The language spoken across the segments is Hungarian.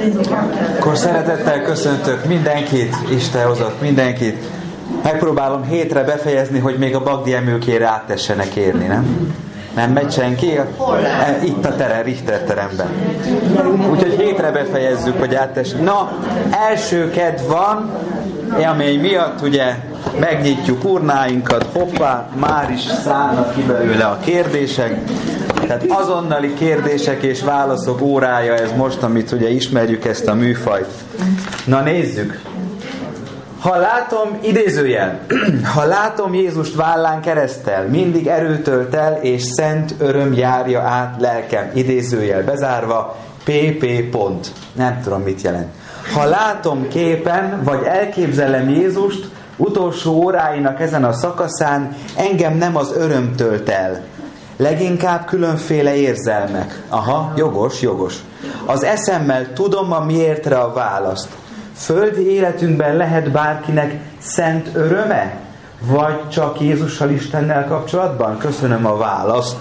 Akkor szeretettel köszöntök mindenkit, Isten hozott mindenkit. Megpróbálom hétre befejezni, hogy még a Bagdi emőkére áttessenek érni, nem? Nem megy senki? Itt a terem, Richter teremben. Úgyhogy hétre befejezzük, hogy áttessenek. Na, első kedv van, amely miatt ugye megnyitjuk urnáinkat, hoppá, már is szállnak ki belőle a kérdések. Tehát azonnali kérdések és válaszok órája ez most, amit ugye ismerjük ezt a műfajt. Na nézzük. Ha látom, idézőjel, ha látom Jézust vállán kereszttel, mindig erőtölt el, és szent öröm járja át lelkem, idézőjel bezárva, pp. Pont. Nem tudom, mit jelent. Ha látom képen, vagy elképzelem Jézust, utolsó óráinak ezen a szakaszán, engem nem az öröm tölt el. Leginkább különféle érzelmek. Aha, jogos. Az eszemmel tudom a miértre a választ. Földi életünkben lehet bárkinek szent öröme? Vagy csak Jézussal, Istennel kapcsolatban? Köszönöm a választ.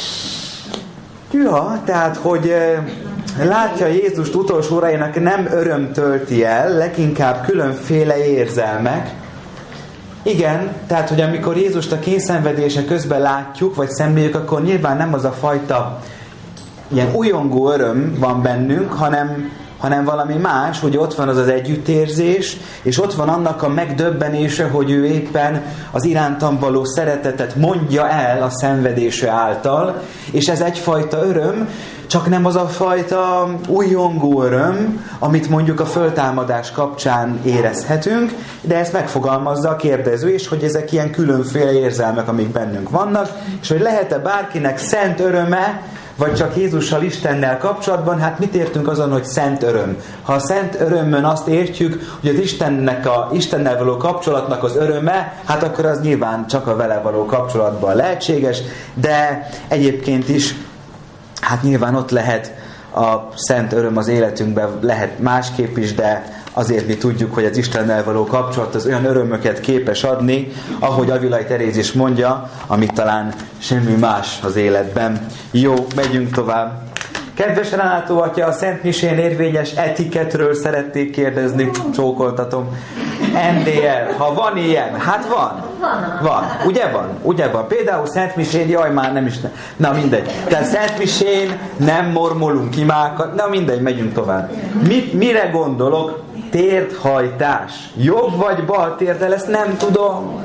Ja, tehát, hogy látja Jézust utolsó óráinak nem öröm tölti el, leginkább különféle érzelmek. Igen, tehát, hogy amikor Jézust a kényszenvedése közben látjuk, vagy szemléljük, akkor nyilván nem az a fajta ilyen ujjongó öröm van bennünk, hanem valami más, hogy ott van az az együttérzés, és ott van annak a megdöbbenése, hogy ő éppen az irántam való szeretetet mondja el a szenvedése által, és ez egyfajta öröm, csak nem az a fajta újjongó öröm, amit mondjuk a föltámadás kapcsán érezhetünk, de ezt megfogalmazza a kérdező is, hogy ezek ilyen különféle érzelmek, amik bennünk vannak, és hogy lehet-e bárkinek szent öröme, vagy csak Jézussal, Istennel kapcsolatban, hát mit értünk azon, hogy szent öröm? Ha a szent örömön azt értjük, hogy az Istennel való kapcsolatnak az öröme, hát akkor az nyilván csak a vele való kapcsolatban lehetséges, de egyébként is, hát nyilván ott lehet a szent öröm az életünkben, lehet másképp is, de azért mi tudjuk, hogy az Istennel való kapcsolat az olyan örömöket képes adni, ahogy Avilai Teréz is mondja, amit talán semmi más az életben. Jó, megyünk tovább. Kedves Renátó atya, a Szent Misén érvényes etiketről szerették kérdezni, csókoltatom. NDL, ha van ilyen, hát van. Van. Ugye van. Például Szent Misén, jaj, már nem is. Na mindegy. Tehát Szent Misén nem mormolunk imákat. Na mindegy, megyünk tovább. Mire gondolok? Térdhajtás. Jobb vagy bal térdel? Ezt nem tudom.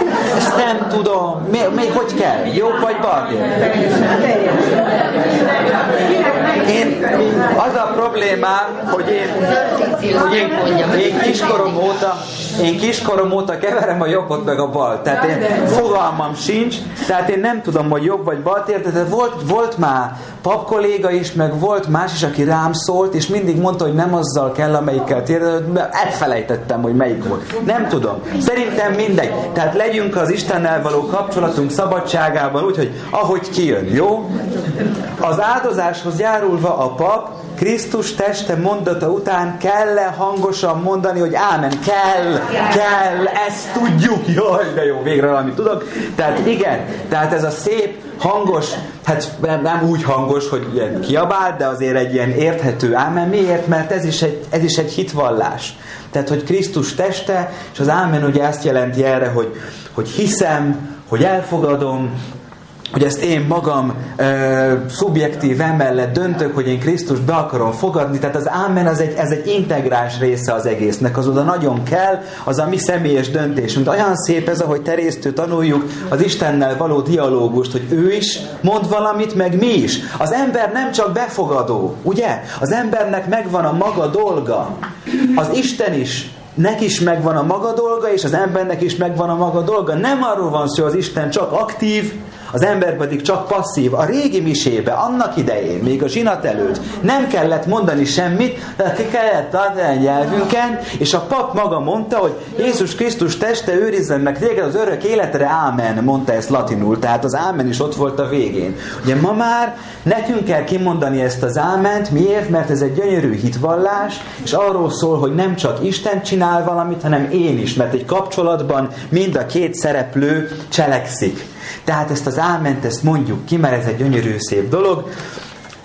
Még hogy kell? Jobb vagy bal térdel? Az a problémám, hogy én kiskorom óta keverem a jobbot meg a bal. Tehát én fogalmam sincs, tehát én nem tudom, hogy jobb vagy bal térdel, de volt már papkolléga is, meg volt más is, aki rám szólt, és mindig mondta, hogy nem azzal kell, amelyikkel térdel, elfelejtettem, hogy melyik volt. Nem tudom. Szerintem mindegy. Tehát legyünk az Istennel való kapcsolatunk szabadságában, úgyhogy ahogy kijön, jó? Az áldozáshoz járulva a pap Krisztus teste mondata után kell-e hangosan mondani, hogy ámen, kell, ezt tudjuk, jaj, de jó, végre valamit tudok. Tehát igen, tehát ez a szép, hangos, hát nem úgy hangos, hogy ilyen kiabál, de azért egy ilyen érthető ámen. Miért? Mert ez is egy hitvallás. Tehát, hogy Krisztus teste, és az ámen ugye ezt jelenti erre, hogy hiszem, hogy elfogadom, hogy ezt én magam szubjektív emellett döntök, hogy én Krisztust be akarom fogadni, tehát az ámen ez egy integráns része az egésznek, az oda nagyon kell, az a mi személyes döntésünk. De olyan szép ez, ahogy Teréztől tanuljuk az Istennel való dialógust, hogy ő is mond valamit, meg mi is. Az ember nem csak befogadó, ugye? Az embernek megvan a maga dolga. Az Isten is, neki is megvan a maga dolga, és az embernek is megvan a maga dolga. Nem arról van szó, hogy az Isten csak aktív, az ember pedig csak passzív. A régi misébe, annak idején, még a zsinat előtt nem kellett mondani semmit, de ki kellett adni a nyelvünken, és a pap maga mondta, hogy Jézus Krisztus teste őrizzen meg téged az örök életre, ámen, mondta ezt latinul, tehát az ámen is ott volt a végén. Ugye ma már nekünk kell kimondani ezt az áment, miért? Mert ez egy gyönyörű hitvallás, és arról szól, hogy nem csak Isten csinál valamit, hanem én is, mert egy kapcsolatban mind a két szereplő cselekszik. Tehát ezt az áment, ezt mondjuk ki, mert ez egy gyönyörű szép dolog.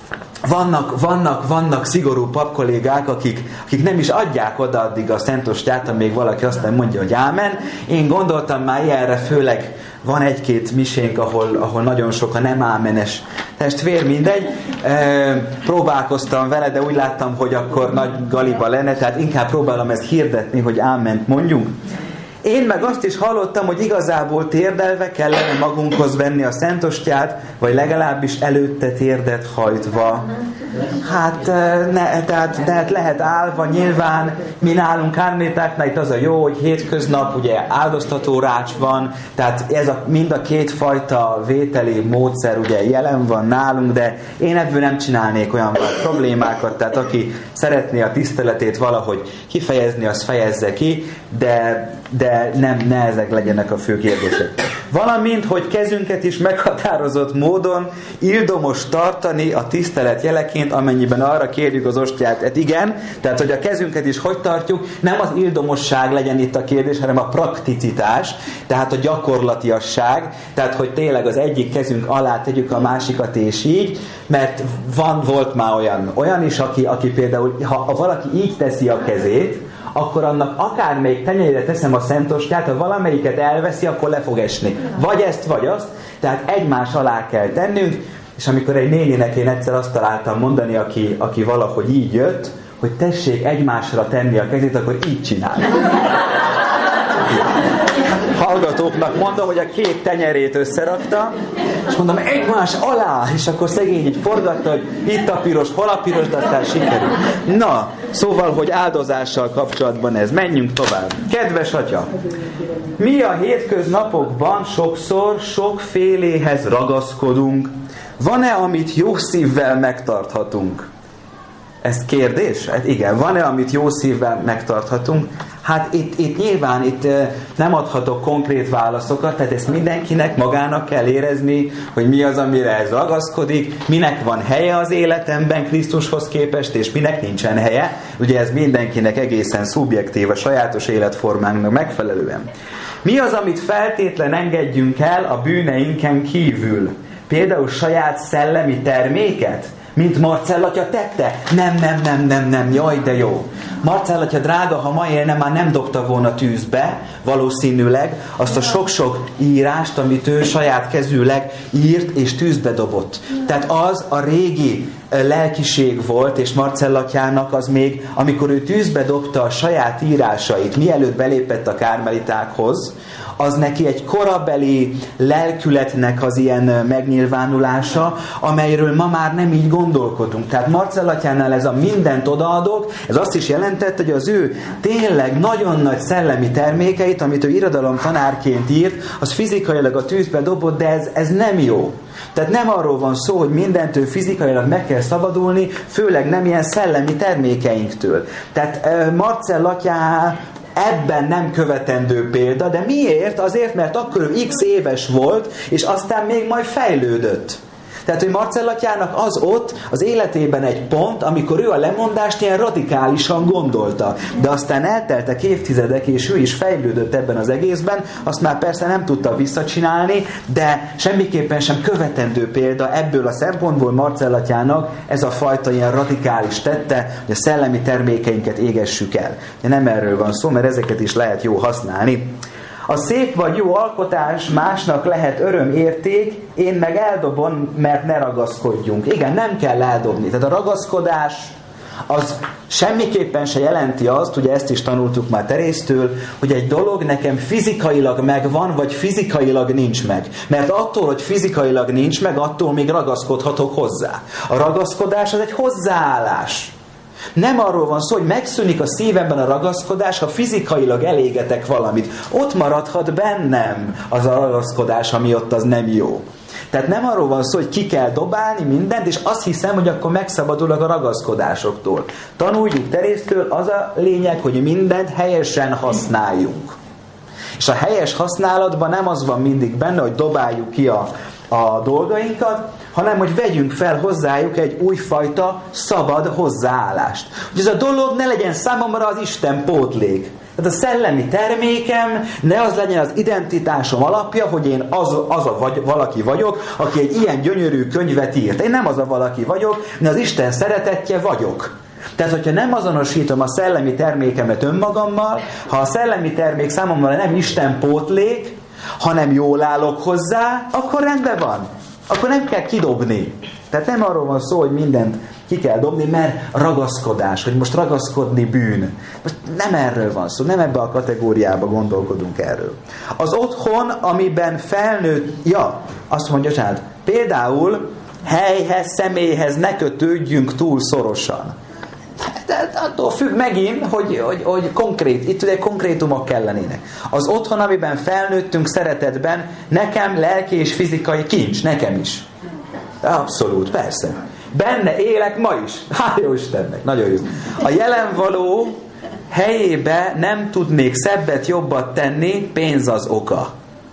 vannak szigorú papkollégák, akik nem is adják oda addig a Szentostját, amíg valaki azt nem mondja, hogy ámen. Én gondoltam már ilyenre, főleg van egy-két misénk, ahol nagyon sok a nem ámenes testvér, mindegy. Próbálkoztam vele, de úgy láttam, hogy akkor nagy galiba lenne, tehát inkább próbálom ezt hirdetni, hogy áment mondjunk. Én meg azt is hallottam, hogy igazából térdelve kellene magunkhoz venni a Szentostját, vagy legalábbis előtte térdet hajtva. Hát, tehát lehet állva, nyilván mi nálunk kármétáknál itt az a jó, hogy hétköznap ugye áldoztató rács van, tehát ez mind a két fajta vételi módszer ugye jelen van nálunk, de én ebből nem csinálnék olyan problémákat, tehát aki szeretné a tiszteletét valahogy kifejezni, az fejezze ki, de ne ezek legyenek a fő kérdések. Valamint, hogy kezünket is meghatározott módon ildomos tartani a tisztelet jeleként, amennyiben arra kérjük az ostját. Hát igen, tehát hogy a kezünket is hogy tartjuk, nem az ildomosság legyen itt a kérdés, hanem a prakticitás, tehát a gyakorlatiasság, tehát hogy tényleg az egyik kezünk alá tegyük a másikat és így, mert volt már olyan is, aki például, ha valaki így teszi a kezét, akkor annak akármelyik tenyerére teszem a Szentostját, ha valamelyiket elveszi, akkor le fog esni. Vagy ezt, vagy azt. Tehát egymás alá kell tennünk, és amikor egy néninek én egyszer azt találtam mondani, aki valahogy így jött, hogy tessék egymásra tenni a kezét, akkor így csinál. Hallgatóknak mondom, hogy a két tenyerét összerakta, és mondom, egymás alá, és akkor szegény így forgatta, hogy itt a piros, hol a piros, de aztán sikerül. Na, szóval, hogy áldozással kapcsolatban ez. Menjünk tovább. Kedves atya, mi a hétköznapokban sokszor sokféléhez ragaszkodunk. Van-e, amit jó szívvel megtarthatunk? Ez kérdés? Hát igen, van-e, amit jó szívvel megtarthatunk? Hát itt nyilván nem adhatok konkrét válaszokat, tehát ezt mindenkinek magának kell érezni, hogy mi az, amire ez ragaszkodik, minek van helye az életemben Krisztushoz képest, és minek nincsen helye. Ugye ez mindenkinek egészen szubjektív, a sajátos életformánknak megfelelően. Mi az, amit feltétlen engedjünk el a bűneinken kívül? Például saját szellemi terméket? Mint Marcell atya tette? Nem, jaj, de jó. Marcell atya drága, ha ma élne, már nem dobta volna tűzbe, valószínűleg, azt a sok-sok írást, amit ő saját kezűleg írt és tűzbe dobott. Tehát az a régi lelkiség volt, és Marcell atyának az még, amikor ő tűzbe dobta a saját írásait, mielőtt belépett a kármelitákhoz, az neki egy korabeli lelkületnek az ilyen megnyilvánulása, amelyről ma már nem így gondolkodunk. Tehát Marcell atyánál ez a mindent odaadok, ez azt is jelentett, hogy az ő tényleg nagyon nagy szellemi termékeit, amit ő irodalomtanárként írt, az fizikailag a tűzbe dobott, de ez nem jó. Tehát nem arról van szó, hogy mindentől fizikailag meg kell szabadulni, főleg nem ilyen szellemi termékeinktől. Tehát Marcell atyá ebben nem követendő példa, de miért? Azért, mert akkor ő x éves volt, és aztán még majd fejlődött. Tehát, hogy Marcell atyának az ott az életében egy pont, amikor ő a lemondást ilyen radikálisan gondolta. De aztán elteltek évtizedek, és ő is fejlődött ebben az egészben, azt már persze nem tudta visszacsinálni, de semmiképpen sem követendő példa ebből a szempontból Marcell atyának ez a fajta ilyen radikális tette, hogy a szellemi termékeinket égessük el. De nem erről van szó, mert ezeket is lehet jó használni. A szép vagy jó alkotás másnak lehet örömérték, én meg eldobom, mert ne ragaszkodjunk. Igen, nem kell eldobni. Tehát a ragaszkodás az semmiképpen se jelenti azt, ugye ezt is tanultuk már Terésztől, hogy egy dolog nekem fizikailag megvan, vagy fizikailag nincs meg. Mert attól, hogy fizikailag nincs meg, attól még ragaszkodhatok hozzá. A ragaszkodás az egy hozzáállás. Nem arról van szó, hogy megszűnik a szívemben a ragaszkodás, ha fizikailag elégetek valamit. Ott maradhat bennem az a ragaszkodás, ami ott az nem jó. Tehát nem arról van szó, hogy ki kell dobálni mindent, és azt hiszem, hogy akkor megszabadulok a ragaszkodásoktól. Tanuljuk Terésztől, az a lényeg, hogy mindent helyesen használjunk. És a helyes használatban nem az van mindig benne, hogy dobáljuk ki a dolgainkat, hanem hogy vegyünk fel hozzájuk egy újfajta szabad hozzáállást. Hogy ez a dolog ne legyen számomra az Isten pótlék. Tehát a szellemi termékem ne az legyen az identitásom alapja, hogy én valaki vagyok, aki egy ilyen gyönyörű könyvet írt. Én nem az a valaki vagyok, de az Isten szeretettje vagyok. Tehát, hogyha nem azonosítom a szellemi termékemet önmagammal, ha a szellemi termék számomra nem Isten pótlék, hanem jól állok hozzá, akkor rendben van. Akkor nem kell kidobni. Tehát nem arról van szó, hogy mindent ki kell dobni, mert ragaszkodás, hogy most ragaszkodni bűn. Most nem erről van szó, nem ebbe a kategóriába gondolkodunk erről. Az otthon, amiben felnőtt, azt mondja, hát például helyhez, személyhez ne kötődjünk túl szorosan. De attól függ megint, hogy konkrét, itt ugye konkrétumok kellenének. Az otthon, amiben felnőttünk szeretetben, nekem lelki és fizikai kincs, nekem is. Abszolút, persze. Benne élek ma is. Hála Istennek, nagyon jó. A jelen való helyébe nem tudnék szebbet, jobbat tenni, pénz az oka.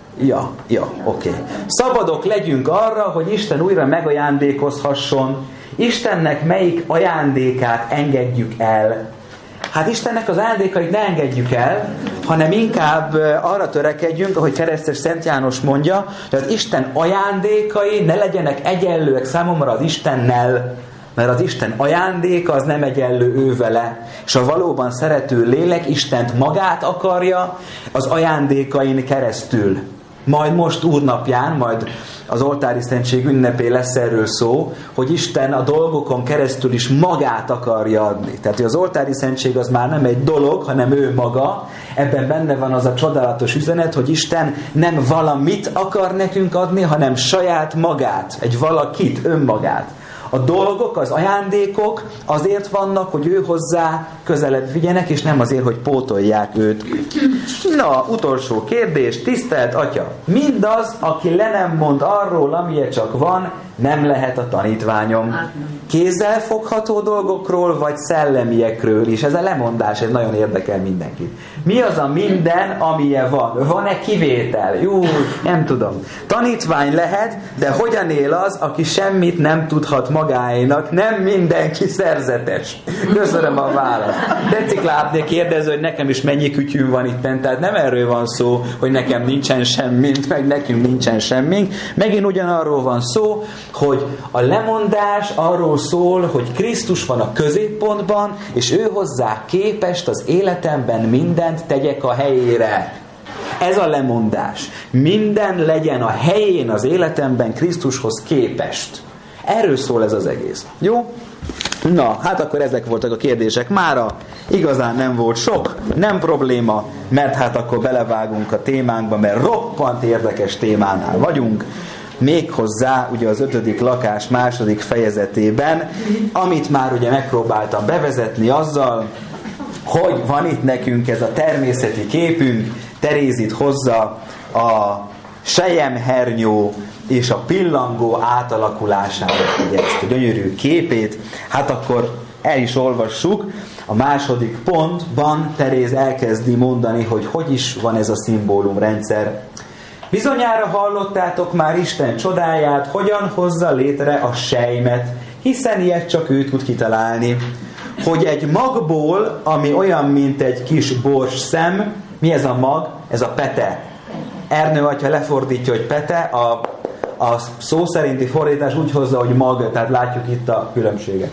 Oké. Szabadok legyünk arra, hogy Isten újra megajándékozhasson. Istennek melyik ajándékát engedjük el? Hát Istennek az ajándékait ne engedjük el, hanem inkább arra törekedjünk, ahogy keresztes Szent János mondja, hogy az Isten ajándékai ne legyenek egyenlőek számomra az Istennel, mert az Isten ajándéka az nem egyenlő ő vele, és a valóban szerető lélek Istent magát akarja az ajándékain keresztül. Majd most úrnapján, majd az oltári szentség ünnepé lesz erről szó, hogy Isten a dolgokon keresztül is magát akarja adni. Tehát, hogy az oltári szentség az már nem egy dolog, hanem ő maga. Ebben benne van az a csodálatos üzenet, hogy Isten nem valamit akar nekünk adni, hanem saját magát, egy valakit, önmagát. A dolgok, az ajándékok azért vannak, hogy ő hozzá közelebb vigyenek, és nem azért, hogy pótolják őt. Na, utolsó kérdés, tisztelt Atya! Mindaz, aki le nem mond arról, amilyen csak van, nem lehet a tanítványom. Kézzel fogható dolgokról, vagy szellemiekről is. Ez a lemondás, ez nagyon érdekel mindenkit. Mi az a minden, amilyen van? Van-e kivétel? Nem tudom. Tanítvány lehet, de hogyan él az, aki semmit nem tudhat magáénak? Nem mindenki szerzetes. Köszönöm a választ. Tetszik látni a kérdező, hogy nekem is mennyi kütyűm van itten. Tehát nem erről van szó, hogy nekem nincsen semmint, meg nekünk nincsen semmink. Megint ugyanarról van szó, hogy a lemondás arról szól, hogy Krisztus van a középpontban, és ő hozzá képest az életemben mindent tegyek a helyére. Ez a lemondás. Minden legyen a helyén az életemben Krisztushoz képest. Erről szól ez az egész. Jó? Na, hát akkor ezek voltak a kérdések. Mára igazán nem volt sok, nem probléma, mert hát akkor belevágunk a témánkba, mert roppant érdekes témánál vagyunk. Méghozzá ugye az 5. lakás 2. fejezetében, amit már ugye megpróbáltam bevezetni azzal, hogy van itt nekünk ez a természeti képünk, Teréz itt hozza a selyemhernyó és a pillangó átalakulásának ezt a gyönyörű képét. Hát akkor el is olvassuk. A 2. pontban Teréz elkezdi mondani, hogy is van ez a szimbólumrendszer. Bizonyára hallottátok már Isten csodáját, hogyan hozza létre a selymet, hiszen ilyet csak ő tud kitalálni. Hogy egy magból, ami olyan, mint egy kis borsszem, mi ez a mag? Ez a pete. Ernő atya lefordítja, hogy pete, a szó szerinti fordítás úgy hozza, hogy mag, tehát látjuk itt a különbséget.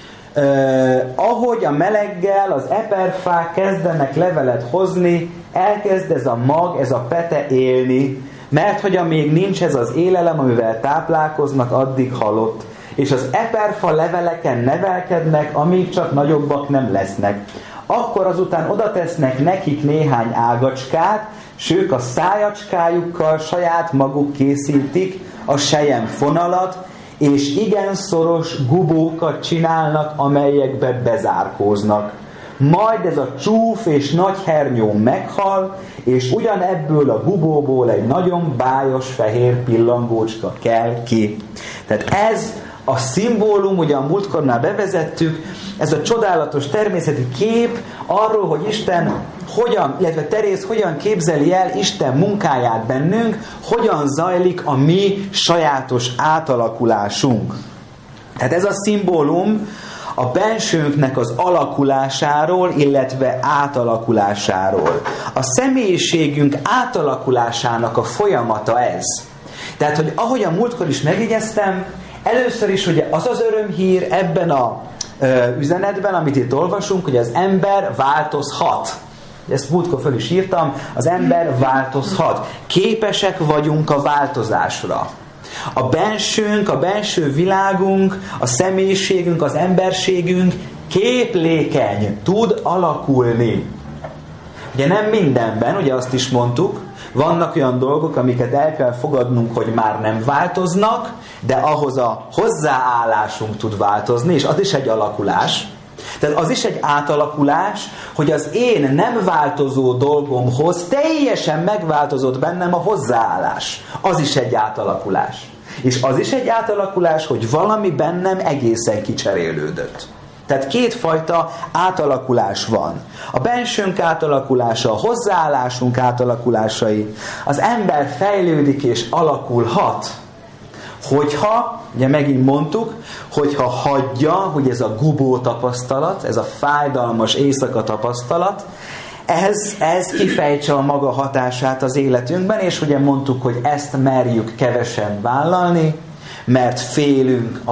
Ahogy a meleggel az eperfák kezdenek levelet hozni, elkezd ez a mag, ez a pete élni, mert hogy amíg nincs ez az élelem, amivel táplálkoznak, addig halott. És az eperfa leveleken nevelkednek, amíg csak nagyobbak nem lesznek. Akkor azután oda tesznek nekik néhány ágacskát, s ők a szájacskájukkal saját maguk készítik a selyem fonalat, és igen szoros gubókat csinálnak, amelyekbe bezárkóznak. Majd ez a csúf és nagy hernyó meghal, és ugyanebből a gubóból egy nagyon bájos fehér pillangócska kell ki. Tehát ez a szimbólum, ugye a múltkor már bevezettük, ez a csodálatos természeti kép arról, hogy Isten hogyan, illetve Teréz hogyan képzeli el Isten munkáját bennünk, hogyan zajlik a mi sajátos átalakulásunk. Tehát ez a szimbólum a bensőnknek az alakulásáról, illetve átalakulásáról. A személyiségünk átalakulásának a folyamata ez. Tehát, hogy ahogy a múltkor is megjegyeztem, először is ugye az az örömhír ebben a üzenetben, amit itt olvasunk, hogy az ember változhat. Ezt múltkor föl is írtam, az ember változhat. Képesek vagyunk a változásra. A bensőnk, a belső világunk, a személyiségünk, az emberségünk képlékeny, tud alakulni. Ugye nem mindenben, ugye azt is mondtuk, vannak olyan dolgok, amiket el kell fogadnunk, hogy már nem változnak, de ahhoz a hozzáállásunk tud változni, és az is egy alakulás. Tehát az is egy átalakulás, hogy az én nem változó dolgomhoz teljesen megváltozott bennem a hozzáállás. Az is egy átalakulás. És az is egy átalakulás, hogy valami bennem egészen kicserélődött. Tehát kétfajta átalakulás van. A bensőnk átalakulása, a hozzáállásunk átalakulásai. Az ember fejlődik és alakulhat, hogyha, ugye megint mondtuk, hogyha hagyja, hogy ez a gubó tapasztalat, ez a fájdalmas éjszaka tapasztalat, ez kifejtse a maga hatását az életünkben, és ugye mondtuk, hogy ezt merjük kevesen vállalni, mert félünk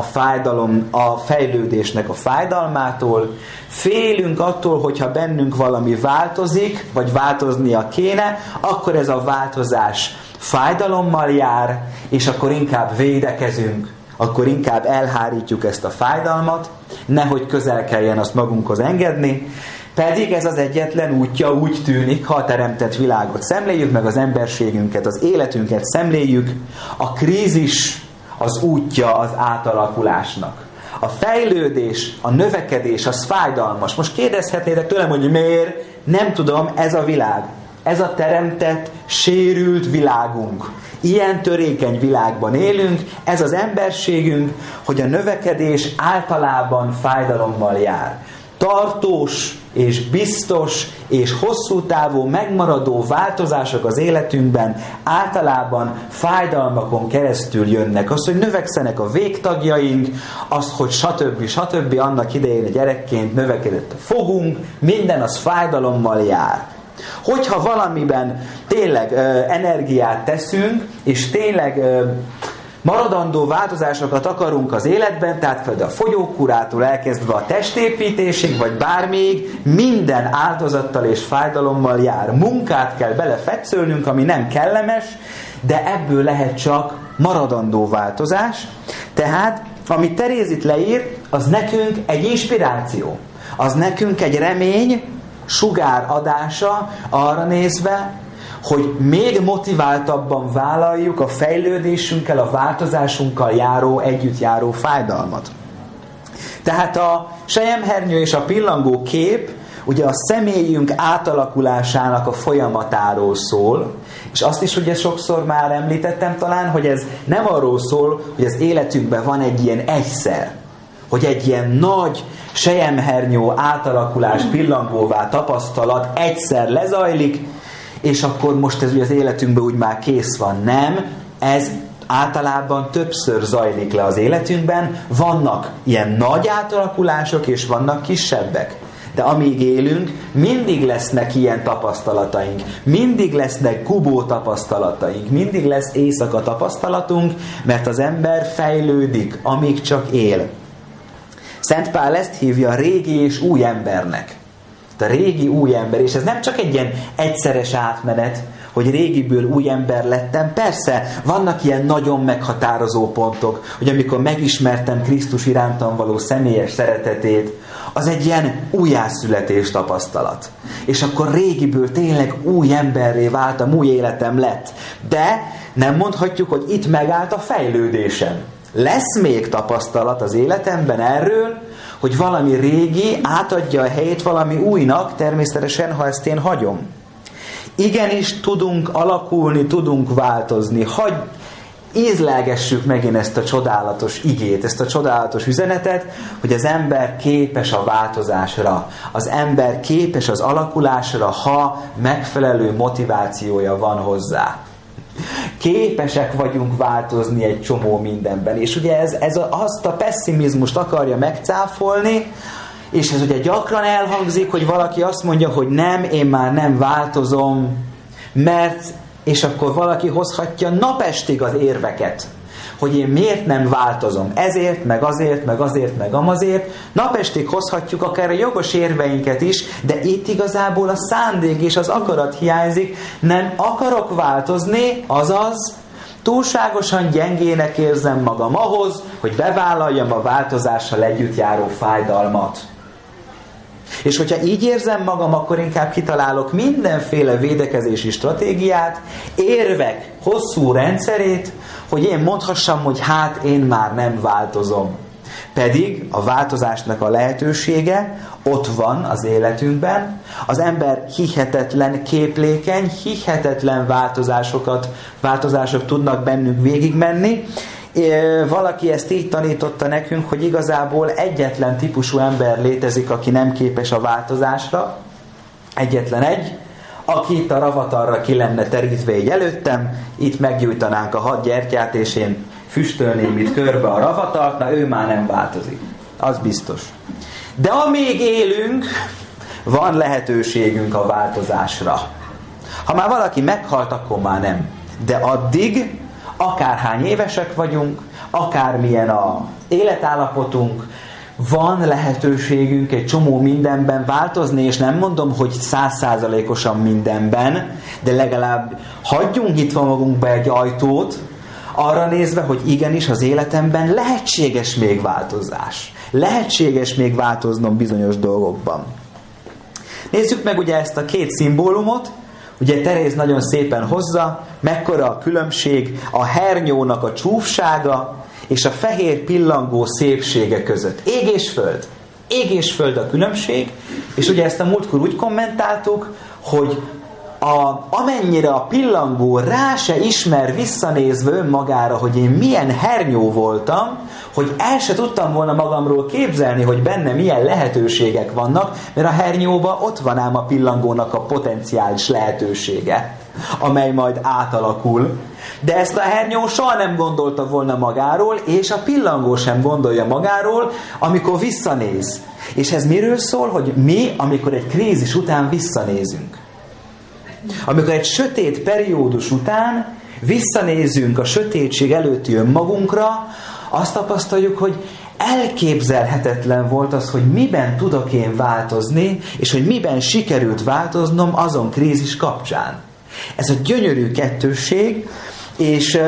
a fejlődésnek a fájdalmától, félünk attól, hogyha bennünk valami változik, vagy változnia kéne, akkor ez a változás fájdalommal jár, és akkor inkább védekezünk, akkor inkább elhárítjuk ezt a fájdalmat, nehogy közel kelljen azt magunkhoz engedni, pedig ez az egyetlen útja, úgy tűnik, ha a teremtett világot szemléljük, meg az emberségünket, az életünket szemléljük, a krízis az útja az átalakulásnak. A fejlődés, a növekedés, az fájdalmas. Most kérdezhetnétek tőlem, hogy miért? Nem tudom, ez a világ. Ez a teremtett, sérült világunk. Ilyen törékeny világban élünk, ez az emberségünk, hogy a növekedés általában fájdalommal jár. Tartós és biztos és hosszú távú megmaradó változások az életünkben általában fájdalmakon keresztül jönnek. Az, hogy növekszenek a végtagjaink, az, hogy stb. Annak idején gyerekként növekedett a fogunk, minden az fájdalommal jár. Hogyha valamiben tényleg energiát teszünk, és tényleg maradandó változásokat akarunk az életben, tehát például a fogyókúrától elkezdve a testépítésig, vagy bármíg, minden áldozattal és fájdalommal jár. Munkát kell belefetszölnünk, ami nem kellemes, de ebből lehet csak maradandó változás. Tehát, amit Teréz itt leír, az nekünk egy inspiráció. Az nekünk egy remény, sugár adása arra nézve, hogy még motiváltabban vállaljuk a fejlődésünkkel, a változásunkkal együtt járó fájdalmat. Tehát a selyemhernyő és a pillangó kép ugye a személyünk átalakulásának a folyamatáról szól, és azt is ugye sokszor már említettem talán, hogy ez nem arról szól, hogy az életünkben van egy ilyen egyszer, hogy egy ilyen nagy selyemhernyó átalakulás pillangóvá tapasztalat egyszer lezajlik, és akkor most ez ugye az életünkben úgy már kész van. Nem, ez általában többször zajlik le az életünkben. Vannak ilyen nagy átalakulások, és vannak kisebbek. De amíg élünk, mindig lesznek ilyen tapasztalataink, mindig lesznek gubó tapasztalataink, mindig lesz éjszaka tapasztalatunk, mert az ember fejlődik, amíg csak él. Szent Pál ezt hívja régi és új embernek. A régi új ember, és ez nem csak egy ilyen egyszeres átmenet, hogy régiből új ember lettem. Persze, vannak ilyen nagyon meghatározó pontok, hogy amikor megismertem Krisztus irántam való személyes szeretetét, az egy ilyen újjászületés tapasztalat. És akkor régiből tényleg új emberré váltam, új életem lett. De nem mondhatjuk, hogy itt megállt a fejlődésem. Lesz még tapasztalat az életemben erről, hogy valami régi átadja a helyét valami újnak, természetesen, ha ezt én hagyom. Igenis tudunk alakulni, tudunk változni. Hagy ízlelgessük megint ezt a csodálatos igét, ezt a csodálatos üzenetet, hogy az ember képes a változásra, az ember képes az alakulásra, ha megfelelő motivációja van hozzá. képesek vagyunk változni egy csomó mindenben. És ugye ez azt a pessimizmust akarja megcáfolni, és ez ugye gyakran elhangzik, hogy valaki azt mondja, hogy nem, én már nem változom, mert, és akkor valaki hozhatja napestig az érveket, hogy én miért nem változom. Ezért, meg azért, meg azért, meg amazért. Napestig hozhatjuk akár a jogos érveinket is, de itt igazából a szándék és az akarat hiányzik. Nem akarok változni, azaz túlságosan gyengének érzem magam ahhoz, hogy bevállaljam a változással együtt járó fájdalmat. És hogyha így érzem magam, akkor inkább kitalálok mindenféle védekezési stratégiát, érvek hosszú rendszerét, hogy én mondhassam, hogy hát én már nem változom. Pedig a változásnak a lehetősége ott van az életünkben. Az ember hihetetlen képlékeny, hihetetlen változások tudnak bennünk végigmenni. Valaki ezt így tanította nekünk, hogy igazából egyetlen típusú ember létezik, aki nem képes a változásra. Egyetlen egy, aki itt a ravatalra ki lenne terítve így előttem, itt meggyújtanánk a 6 gyertyát, és én füstölném itt körbe a ravatalt, na ő már nem változik. Az biztos. De amíg élünk, van lehetőségünk a változásra. Ha már valaki meghalt, akkor már nem. De addig, akárhány évesek vagyunk, akármilyen az életállapotunk, van lehetőségünk egy csomó mindenben változni, és nem mondom, hogy 100%-osan mindenben, de legalább hagyjunk nyitva magunkba egy ajtót, arra nézve, hogy igenis az életemben lehetséges még változás. Lehetséges még változnom bizonyos dolgokban. Nézzük meg ugye ezt a két szimbólumot. Ugye Teréz nagyon szépen hozza, mekkora a különbség a hernyónak a csúfsága és a fehér pillangó szépsége között. Ég és föld. Ég és föld a különbség, és ugye ezt a múltkor úgy kommentáltuk, hogy amennyire a pillangó rá se ismer visszanézve önmagára, hogy én milyen hernyó voltam, hogy el se tudtam volna magamról képzelni, hogy benne milyen lehetőségek vannak, mert a hernyóban ott van ám a pillangónak a potenciális lehetősége, amely majd átalakul. De ezt a hernyó soha nem gondolta volna magáról, és a pillangó sem gondolja magáról, amikor visszanéz. És ez miről szól? Hogy mi, amikor egy krízis után visszanézünk. Amikor egy sötét periódus után visszanézünk a sötétség előtti önmagunkra, azt tapasztaljuk, hogy elképzelhetetlen volt az, hogy miben tudok én változni, és hogy miben sikerült változnom azon krízis kapcsán. Ez a gyönyörű kettősség, és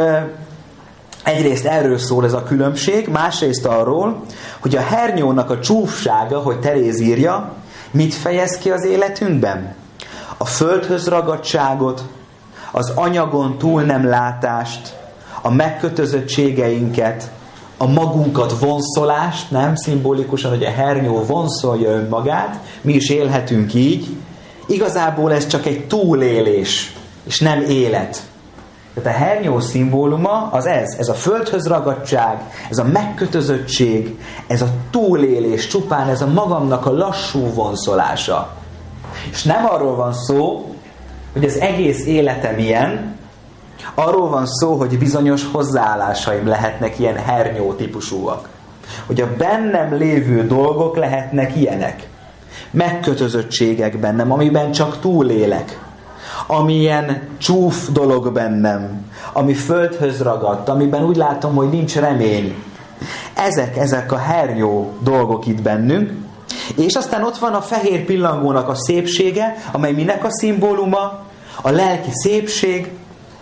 egyrészt erről szól ez a különbség, másrészt arról, hogy a hernyónak a csúfsága, hogy Teréz írja, mit fejez ki az életünkben? A földhöz ragadtságot, az anyagon túl nem látást, a megkötözöttségeinket, a magunkat vonszolást, nem szimbolikusan, hogy a hernyó vonszolja önmagát, mi is élhetünk így. Igazából ez csak egy túlélés, és nem élet. Tehát a hernyó szimbóluma az ez a földhöz ragadtság, ez a megkötözöttség, ez a túlélés, csupán ez a magamnak a lassú vonszolása. És nem arról van szó, hogy az egész életem ilyen, arról van szó, hogy bizonyos hozzáállásaim lehetnek ilyen hernyó típusúak. Hogy a bennem lévő dolgok lehetnek ilyenek. Megkötözöttségek bennem, amiben csak túlélek. Amilyen csúf dolog bennem, ami földhöz ragadt, amiben úgy látom, hogy nincs remény. Ezek a hernyó dolgok itt bennünk. És aztán ott van a fehér pillangónak a szépsége, amely minek a szimbóluma? A lelki szépség,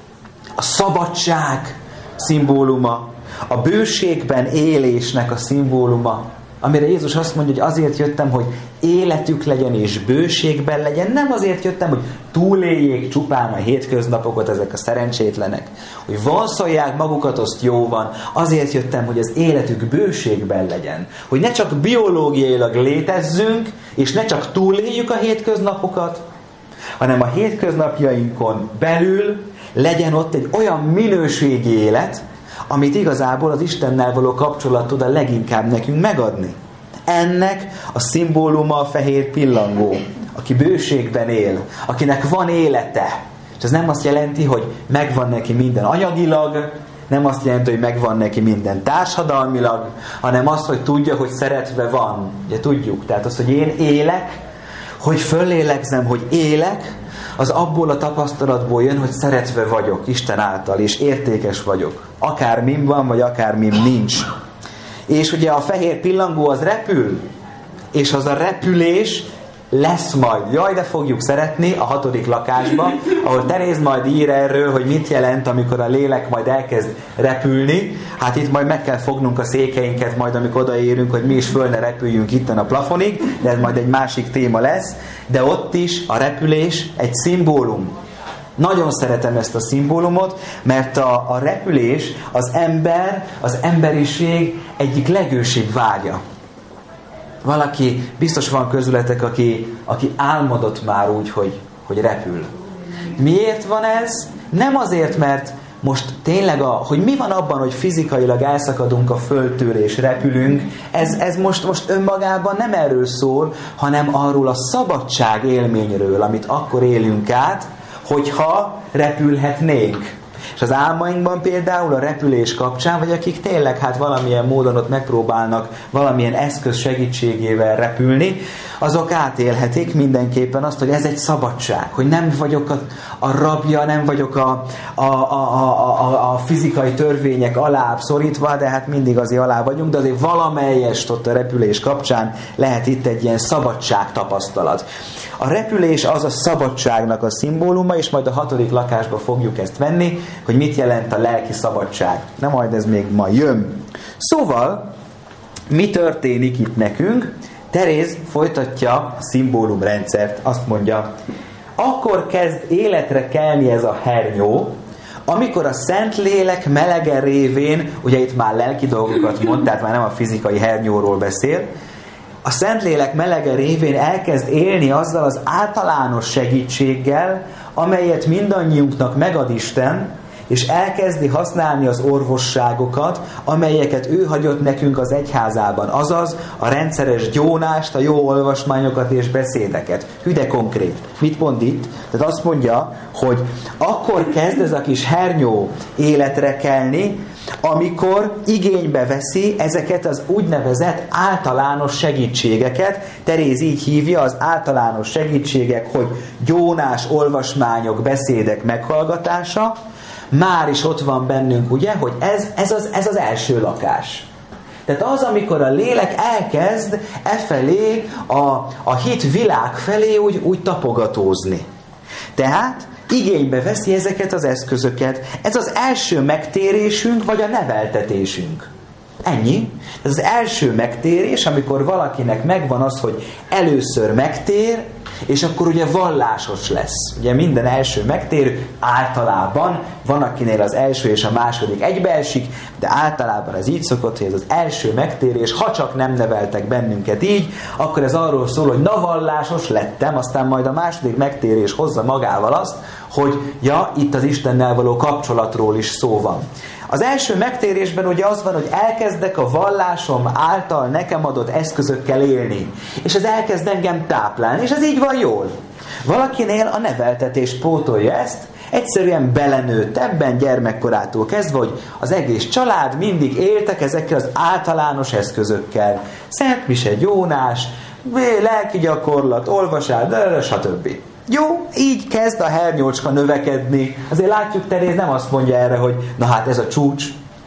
a szabadság szimbóluma, a bőségben élésnek a szimbóluma, amire Jézus azt mondja, hogy azért jöttem, hogy életük legyen és bőségben legyen. Nem azért jöttem, hogy túléljék csupán a hétköznapokat ezek a szerencsétlenek, hogy vonszolják magukat, azt jó van. Azért jöttem, hogy az életük bőségben legyen. Hogy ne csak biológiailag létezzünk, és ne csak túléljük a hétköznapokat, hanem a hétköznapjainkon belül legyen ott egy olyan minőségi élet, amit igazából az Istennel való kapcsolat tud a leginkább nekünk megadni. Ennek a szimbóluma a fehér pillangó, aki bőségben él, akinek van élete, És ez nem azt jelenti, hogy megvan neki minden anyagilag, nem azt jelenti, hogy megvan neki minden társadalmilag, hanem azt, hogy tudja, hogy szeretve van. Ugye tudjuk, tehát az, hogy én élek, hogy föllélegzem, hogy élek, az abból a tapasztalatból jön, hogy szeretve vagyok Isten által, és értékes vagyok. Akár mim van, vagy akár mim nincs. És ugye a fehér pillangó az repül, és az a repülés lesz majd. Jaj, de fogjuk szeretni a 6. lakásba, ahol Teréz majd ír erről, hogy mit jelent, amikor a lélek majd elkezd repülni. Hát itt majd meg kell fognunk a székeinket, majd amikor odaérünk, hogy mi is föl ne repüljünk itten a plafonig, de ez majd egy másik téma lesz. De ott is a repülés egy szimbólum. Nagyon szeretem ezt a szimbólumot, mert a repülés az emberiség egyik legősibb vágya. Valaki, biztos van közületek, aki álmodott már úgy, hogy repül. Miért van ez? Nem azért, mert most tényleg, hogy mi van abban, hogy fizikailag elszakadunk a földtől és repülünk, ez most önmagában nem erről szól, hanem arról a szabadság élményről, amit akkor élünk át, hogyha repülhetnénk. És az álmainkban például a repülés kapcsán, vagy akik tényleg hát valamilyen módon ott megpróbálnak valamilyen eszköz segítségével repülni, azok átélhetik mindenképpen azt, hogy ez egy szabadság, hogy nem vagyok a rabja, nem vagyok a fizikai törvények alá szorítva, de hát mindig azért alá vagyunk, de azért valamelyest ott a repülés kapcsán lehet itt egy ilyen szabadság tapasztalat. A repülés az a szabadságnak a szimbóluma, és majd a 6. lakásba fogjuk ezt venni, hogy mit jelent a lelki szabadság. Na majd ez még ma jön. Szóval, mi történik itt nekünk? Teréz folytatja a szimbólumrendszert, azt mondja, akkor kezd életre kelni ez a hernyó, amikor a Szentlélek melege révén, ugye itt már lelki dolgokat mond, tehát már nem a fizikai hernyóról beszél, a Szentlélek melege révén elkezd élni azzal az általános segítséggel, amelyet mindannyiunknak megad Isten, és elkezdi használni az orvosságokat, amelyeket ő hagyott nekünk az egyházában, azaz a rendszeres gyónást, a jó olvasmányokat és beszédeket. Hű, de konkrét. Mit mond itt? Tehát azt mondja, hogy akkor kezd ez a kis hernyó életre kelni, amikor igénybe veszi ezeket az úgynevezett általános segítségeket. Teréz így hívja az általános segítségek, hogy gyónás, olvasmányok, beszédek meghallgatása. Már is ott van bennünk, ugye, hogy ez az első lakás. Tehát az, amikor a lélek elkezd efelé, a hit világ felé úgy tapogatózni. Tehát igénybe veszi ezeket az eszközöket. Ez az első megtérésünk, vagy a neveltetésünk. Ennyi. Ez az első megtérés, amikor valakinek megvan az, hogy először megtér, és akkor ugye vallásos lesz. Ugye minden első megtérő általában, van akinél az első és a második egybeesik, de általában ez így szokott, hogy ez az első megtérés, ha csak nem neveltek bennünket így, akkor ez arról szól, hogy na vallásos lettem, aztán majd a második megtérés hozza magával azt, hogy ja, itt az Istennel való kapcsolatról is szó van. Az első megtérésben ugye az van, hogy elkezdek a vallásom által nekem adott eszközökkel élni. És ez elkezd engem táplálni, és ez így van jól. Valakinél a neveltetés pótolja ezt, egyszerűen belenőtt ebben gyermekkorától kezdve, hogy az egész család mindig éltek ezekkel az általános eszközökkel. Szentmise, gyónás, lelki gyakorlat, olvasás, stb. Jó, így kezd a hernyócska növekedni. Azért látjuk, Teréz nem azt mondja erre, hogy na hát ez a csúcs.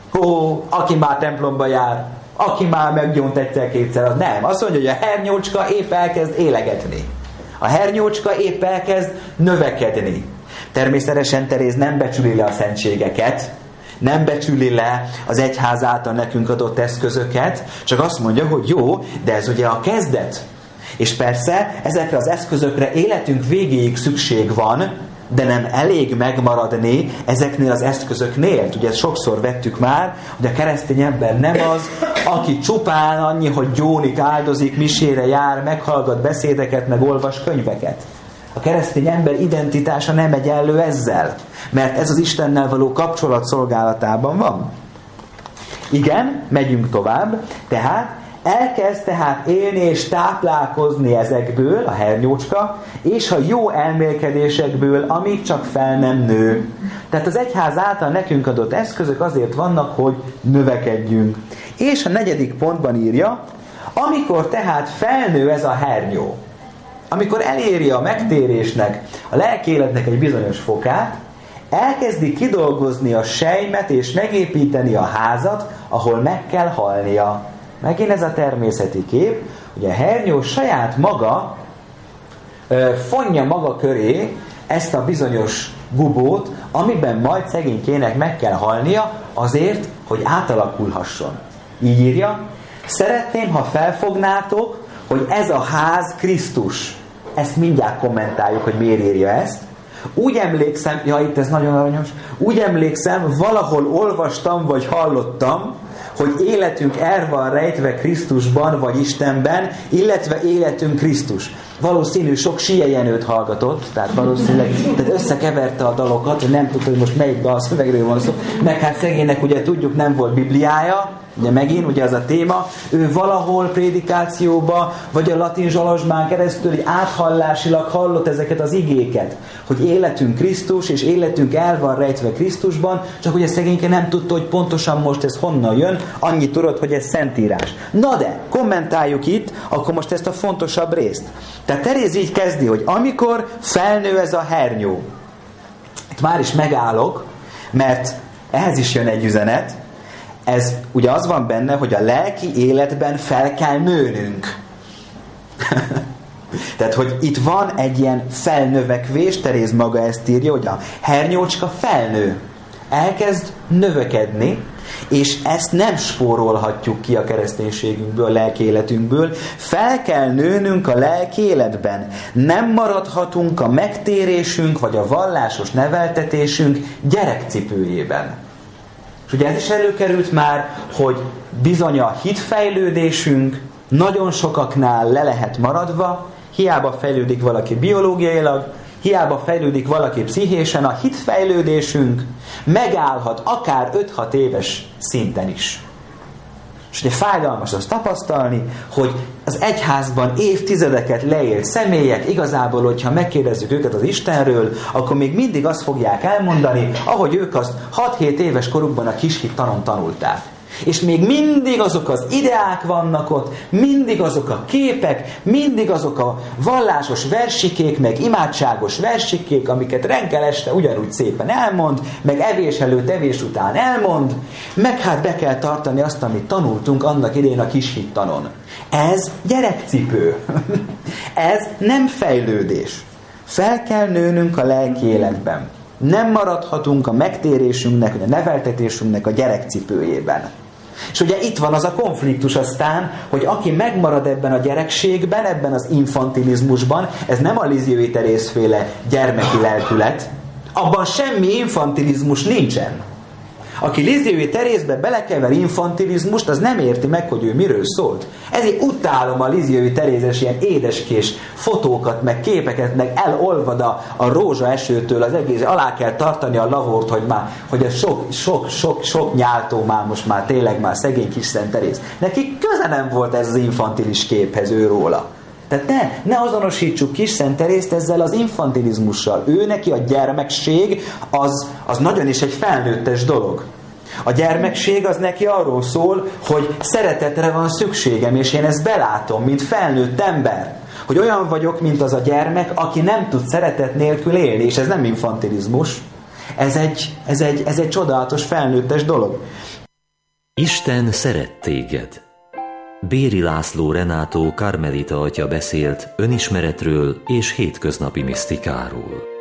Aki már templomba jár, aki már meggyónt egyszer-kétszer, az nem. Azt mondja, hogy a hernyócska épp elkezd élegetni. A hernyócska épp elkezd növekedni. Természetesen Teréz nem becsüli le a szentségeket, nem becsüli le az egyház által nekünk adott eszközöket, csak azt mondja, hogy jó, de ez ugye a kezdet. És persze ezekre az eszközökre életünk végéig szükség van, de nem elég megmaradni ezeknél az eszközöknél. Ugye ezt sokszor vettük már, hogy a keresztény ember nem az, aki csupán annyi, hogy gyónik, áldozik, misére jár, meghallgat beszédeket, meg olvas könyveket. A keresztény ember identitása nem egyenlő ezzel, mert ez az Istennel való kapcsolat szolgálatában van. Igen, megyünk tovább, tehát Elkezd tehát élni és táplálkozni ezekből, a hernyócska, és a jó elmélkedésekből, amíg csak fel nem nő. Tehát az egyház által nekünk adott eszközök azért vannak, hogy növekedjünk. És a 4. pontban írja, amikor tehát felnő ez a hernyó, amikor eléri a megtérésnek, a lelkéletnek egy bizonyos fokát, elkezdi kidolgozni a sejmet és megépíteni a házat, ahol meg kell halnia. Megint ez a természeti kép, hogy a hernyó saját maga fonja maga köré ezt a bizonyos gubót, amiben majd szegénykének meg kell halnia azért, hogy átalakulhasson. Így írja, szeretném, ha felfognátok, hogy ez a ház Krisztus. Ezt mindjárt kommentáljuk, hogy miért írja ezt. Úgy emlékszem, itt ez nagyon aranyos, úgy emlékszem, valahol olvastam, vagy hallottam, hogy életünk el van rejtve Krisztusban, vagy Istenben, illetve életünk Krisztus. Valószínű sok Sia Jenőt hallgatott, tehát valószínűleg összekeverte a dalokat, hogy nem tudta, hogy most melyik dalszövegről van szó. Meg hát szegénynek ugye tudjuk, nem volt Bibliája, ugye megint, ugye az a téma, ő valahol prédikációba, vagy a latin zsalazsmán keresztül egy áthallásilag hallott ezeket az igéket, hogy életünk Krisztus, és életünk el van rejtve Krisztusban, csak ugye szegényke nem tudta, hogy pontosan most ez honnan jön, annyit tudod, hogy ez szentírás. Na de, kommentáljuk itt, akkor most ezt a fontosabb részt. Tehát Teréz így kezdi, hogy amikor felnő ez a hernyó, itt már is megállok, mert ehhez is jön egy üzenet, ez ugye az van benne, hogy a lelki életben fel kell nőnünk. Tehát, hogy itt van egy ilyen felnövekvés, Teréz maga ezt írja, hogy a hernyócska felnő, elkezd növekedni, és ezt nem spórolhatjuk ki a kereszténységünkből, a lelki életünkből. Fel kell nőnünk a lelki életben. Nem maradhatunk a megtérésünk, vagy a vallásos neveltetésünk gyerekcipőjében. És ugye ez is előkerült már, hogy bizony a hitfejlődésünk nagyon sokaknál le lehet maradva, hiába fejlődik valaki biológiailag, hiába fejlődik valaki pszichésen, a hitfejlődésünk megállhat akár 5-6 éves szinten is. És ugye fájdalmas azt tapasztalni, hogy az egyházban évtizedeket leélt személyek, igazából, hogyha megkérdezzük őket az Istenről, akkor még mindig azt fogják elmondani, ahogy ők azt 6-7 éves korukban a kishit tanon tanulták. És még mindig azok az ideák vannak ott, mindig azok a képek, mindig azok a vallásos versikék, meg imádságos versikék, amiket reggel este ugyanúgy szépen elmond, meg evés előtt, evés után elmond, meg hát be kell tartani azt, amit tanultunk annak idején a kishittanon. Ez gyerekcipő. Ez nem fejlődés. Fel kell nőnünk a lelki életben. Nem maradhatunk a megtérésünknek, vagy a neveltetésünknek a gyerekcipőjében. És ugye itt van az a konfliktus aztán, hogy aki megmarad ebben a gyerekségben, ebben az infantilizmusban, ez nem a Lisieux Terézféle gyermeki lelkület, abban semmi infantilizmus nincsen. Aki Lisieux Terézbe belekever infantilizmust, az nem érti meg, hogy ő miről szólt. Ezért utálom a Lisieux Terézes ilyen édeskés fotókat, meg képeket, meg elolvad a rózsaesőtől az egész, alá kell tartani a lavort, hogy a sok nyáltó már most már tényleg már szegény kis Szent Teréz. Neki köze nem volt ez az infantilis képhez őróla. Tehát ne azonosítsuk kis Szent Terészt ezzel az infantilizmussal. Ő neki a gyermekség az nagyon is egy felnőttes dolog. A gyermekség az neki arról szól, hogy szeretetre van szükségem, és én ezt belátom, mint felnőtt ember. Hogy olyan vagyok, mint az a gyermek, aki nem tud szeretet nélkül élni, és ez nem infantilizmus. Ez egy csodálatos felnőttes dolog. Isten szeret téged. Béri László Renátó karmelita atya beszélt önismeretről és hétköznapi misztikáról.